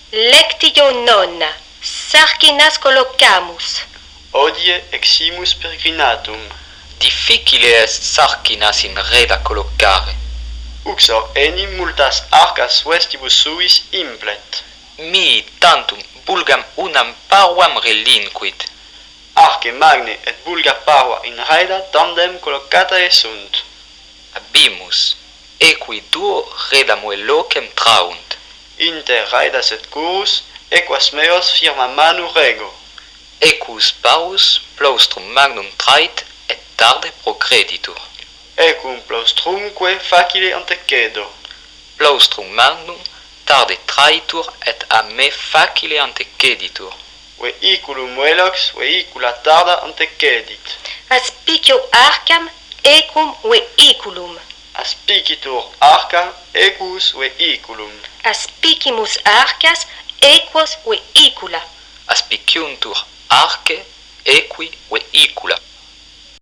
Lectio nonna, sarcinas collocamus. Hodie eximus peregrinatum. Difficile est sarcinas in reda collocare. Uxor enim multas arcas vestibus suis implet. Mi tantum bulgam unam parvam relinquit. Arce magne et bulga parva in reda tandem collocatae sunt. Abimus, equi duo redamue locem traunt. Inter raedas et curus, equas meos firma manu rego. Equus parus plaustrum magnum trait et tarde procreditur. Ecum plaustrumque facile antecedo. Plaustrum magnum tarde traitur et a me facile anteceditur. Vehiculum velox vehicula tarda antecedit. Aspicio arcam ecum vehiculum. Aspicitur arca equus vehiculum. Aspicimus arcas equos vehicula. Aspiciuntur arce